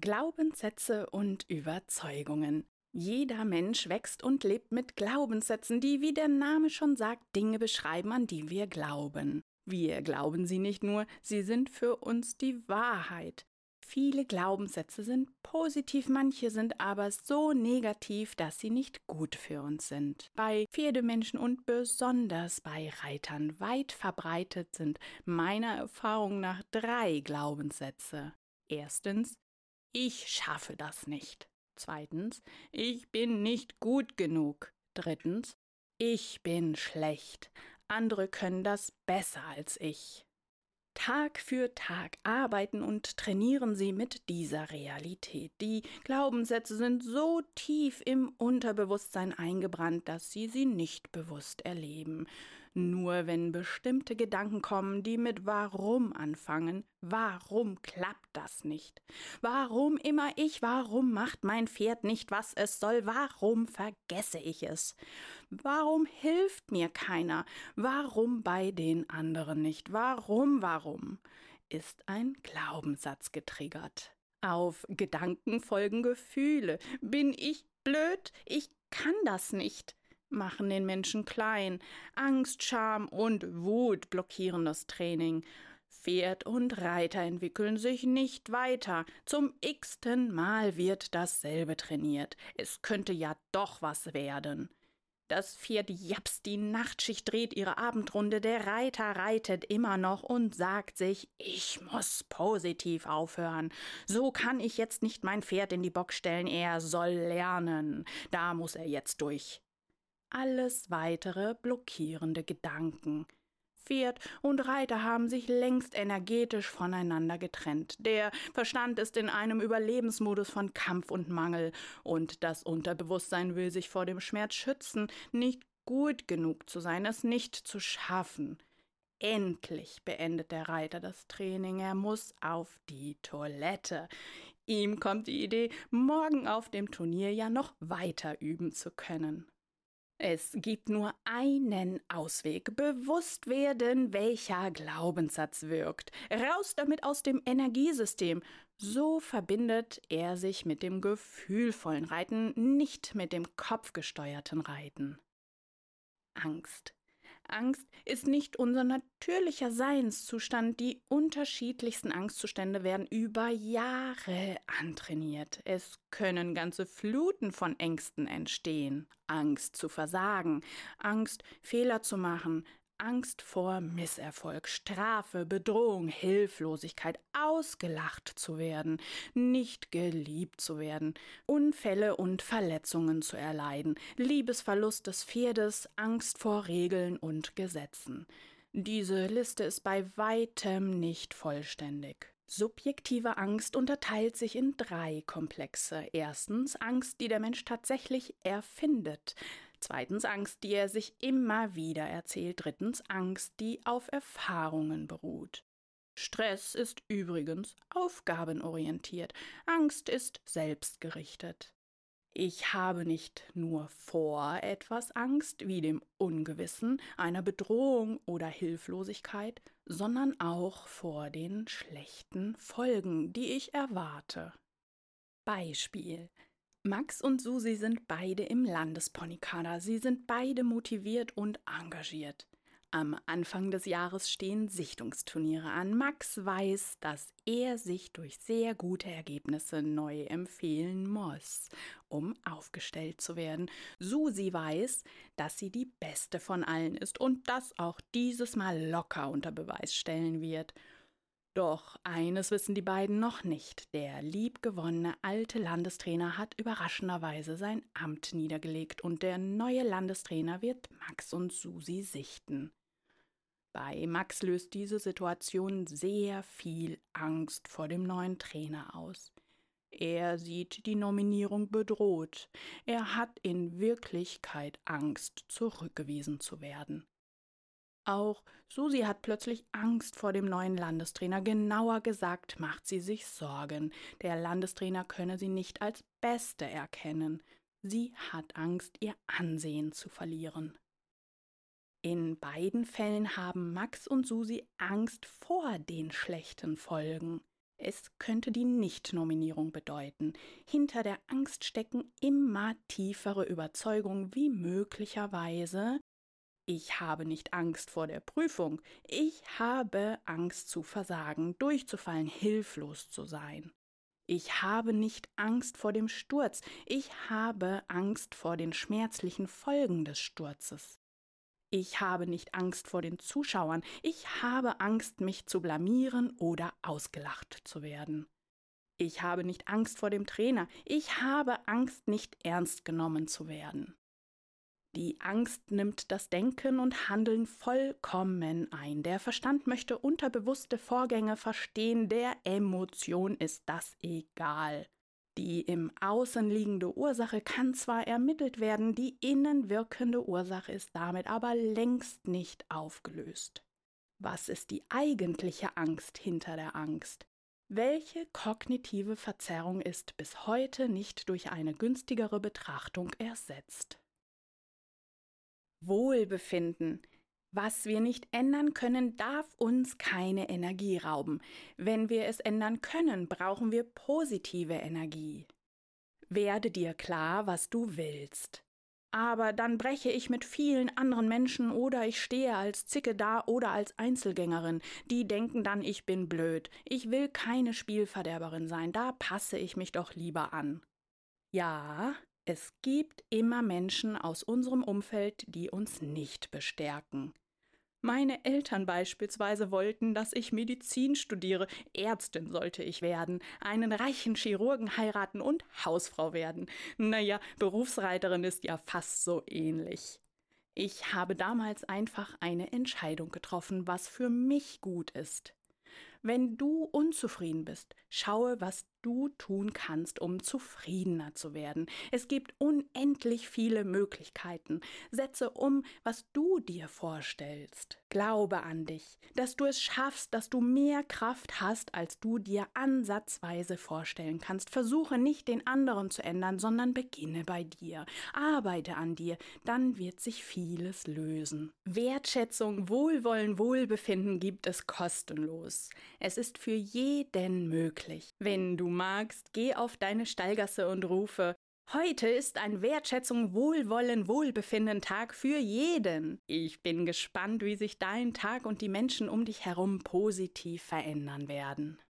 Glaubenssätze und Überzeugungen. Jeder Mensch wächst und lebt mit Glaubenssätzen, die, wie der Name schon sagt, Dinge beschreiben, an die wir glauben. Wir glauben sie nicht nur, sie sind für uns die Wahrheit. Viele Glaubenssätze sind positiv, manche sind aber so negativ, dass sie nicht gut für uns sind. Bei Pferdemenschen und besonders bei Reitern weit verbreitet sind meiner Erfahrung nach 3 Glaubenssätze. Erstens: Ich schaffe das nicht. Zweitens: Ich bin nicht gut genug. Drittens: Ich bin schlecht. Andere können das besser als ich. Tag für Tag arbeiten und trainieren sie mit dieser Realität. Die Glaubenssätze sind so tief im Unterbewusstsein eingebrannt, dass sie nicht bewusst erleben. Nur wenn bestimmte Gedanken kommen, die mit Warum anfangen, warum klappt das nicht? Warum immer ich? Warum macht mein Pferd nicht, was es soll? Warum vergesse ich es? Warum hilft mir keiner? Warum bei den anderen nicht? Warum? Ist ein Glaubenssatz getriggert. Auf Gedanken folgen Gefühle. Bin ich blöd? Ich kann das nicht. Machen den Menschen klein. Angst, Scham und Wut blockieren das Training. Pferd und Reiter entwickeln sich nicht weiter. Zum x-ten Mal wird dasselbe trainiert. Es könnte ja doch was werden. Das Pferd japst die Nachtschicht, dreht ihre Abendrunde, der Reiter reitet immer noch und sagt sich, ich muss positiv aufhören. So kann ich jetzt nicht mein Pferd in die Box stellen, er soll lernen. Da muss er jetzt durch. Alles weitere blockierende Gedanken. Pferd und Reiter haben sich längst energetisch voneinander getrennt. Der Verstand ist in einem Überlebensmodus von Kampf und Mangel und das Unterbewusstsein will sich vor dem Schmerz schützen, nicht gut genug zu sein, es nicht zu schaffen. Endlich beendet der Reiter das Training, er muss auf die Toilette. Ihm kommt die Idee, morgen auf dem Turnier ja noch weiter üben zu können. Es gibt nur einen Ausweg: bewusst werden, welcher Glaubenssatz wirkt. Raus damit aus dem Energiesystem. So verbindet er sich mit dem gefühlvollen Reiten, nicht mit dem kopfgesteuerten Reiten. Angst. Angst ist nicht unser natürlicher Seinszustand. Die unterschiedlichsten Angstzustände werden über Jahre antrainiert. Es können ganze Fluten von Ängsten entstehen. Angst zu versagen, Angst, Fehler zu machen, Angst vor Misserfolg, Strafe, Bedrohung, Hilflosigkeit, ausgelacht zu werden, nicht geliebt zu werden, Unfälle und Verletzungen zu erleiden, Liebesverlust des Pferdes, Angst vor Regeln und Gesetzen. Diese Liste ist bei weitem nicht vollständig. Subjektive Angst unterteilt sich in 3 Komplexe. Erstens Angst, die der Mensch tatsächlich erfindet. Zweitens Angst, die er sich immer wieder erzählt. Drittens Angst, die auf Erfahrungen beruht. Stress ist übrigens aufgabenorientiert. Angst ist selbstgerichtet. Ich habe nicht nur vor etwas Angst, wie dem Ungewissen, einer Bedrohung oder Hilflosigkeit, sondern auch vor den schlechten Folgen, die ich erwarte. Beispiel: Max und Susi sind beide im Landesponykader. Sie sind beide motiviert und engagiert. Am Anfang des Jahres stehen Sichtungsturniere an. Max weiß, dass er sich durch sehr gute Ergebnisse neu empfehlen muss, um aufgestellt zu werden. Susi weiß, dass sie die Beste von allen ist und das auch dieses Mal locker unter Beweis stellen wird. Doch eines wissen die beiden noch nicht: Der liebgewonnene alte Landestrainer hat überraschenderweise sein Amt niedergelegt und der neue Landestrainer wird Max und Susi sichten. Bei Max löst diese Situation sehr viel Angst vor dem neuen Trainer aus. Er sieht die Nominierung bedroht. Er hat in Wirklichkeit Angst, zurückgewiesen zu werden. Auch Susi hat plötzlich Angst vor dem neuen Landestrainer. Genauer gesagt macht sie sich Sorgen. Der Landestrainer könne sie nicht als Beste erkennen. Sie hat Angst, ihr Ansehen zu verlieren. In beiden Fällen haben Max und Susi Angst vor den schlechten Folgen. Es könnte die Nicht-Nominierung bedeuten. Hinter der Angst stecken immer tiefere Überzeugungen wie möglicherweise: Ich habe nicht Angst vor der Prüfung, ich habe Angst zu versagen, durchzufallen, hilflos zu sein. Ich habe nicht Angst vor dem Sturz, ich habe Angst vor den schmerzlichen Folgen des Sturzes. Ich habe nicht Angst vor den Zuschauern, ich habe Angst, mich zu blamieren oder ausgelacht zu werden. Ich habe nicht Angst vor dem Trainer, ich habe Angst, nicht ernst genommen zu werden. Die Angst nimmt das Denken und Handeln vollkommen ein. Der Verstand möchte unterbewusste Vorgänge verstehen, der Emotion ist das egal. Die im Außen liegende Ursache kann zwar ermittelt werden, die innen wirkende Ursache ist damit aber längst nicht aufgelöst. Was ist die eigentliche Angst hinter der Angst? Welche kognitive Verzerrung ist bis heute nicht durch eine günstigere Betrachtung ersetzt? Wohlbefinden. Was wir nicht ändern können, darf uns keine Energie rauben. Wenn wir es ändern können, brauchen wir positive Energie. Werde dir klar, was du willst. Aber dann breche ich mit vielen anderen Menschen oder ich stehe als Zicke da oder als Einzelgängerin. Die denken dann, ich bin blöd. Ich will keine Spielverderberin sein, da passe ich mich doch lieber an. Ja, es gibt immer Menschen aus unserem Umfeld, die uns nicht bestärken. Meine Eltern beispielsweise wollten, dass ich Medizin studiere, Ärztin sollte ich werden, einen reichen Chirurgen heiraten und Hausfrau werden. Naja, Berufsreiterin ist ja fast so ähnlich. Ich habe damals einfach eine Entscheidung getroffen, was für mich gut ist. Wenn du unzufrieden bist, schaue, was du tun kannst, um zufriedener zu werden. Es gibt unendlich viele Möglichkeiten. Setze um, was du dir vorstellst. Glaube an dich, dass du es schaffst, dass du mehr Kraft hast, als du dir ansatzweise vorstellen kannst. Versuche nicht, den anderen zu ändern, sondern beginne bei dir. Arbeite an dir, dann wird sich vieles lösen. Wertschätzung, Wohlwollen, Wohlbefinden gibt es kostenlos. Es ist für jeden möglich. Wenn du magst, geh auf deine Stallgasse und rufe: Heute ist ein Wertschätzung, Wohlwollen, Wohlbefinden-Tag für jeden. Ich bin gespannt, wie sich dein Tag und die Menschen um dich herum positiv verändern werden.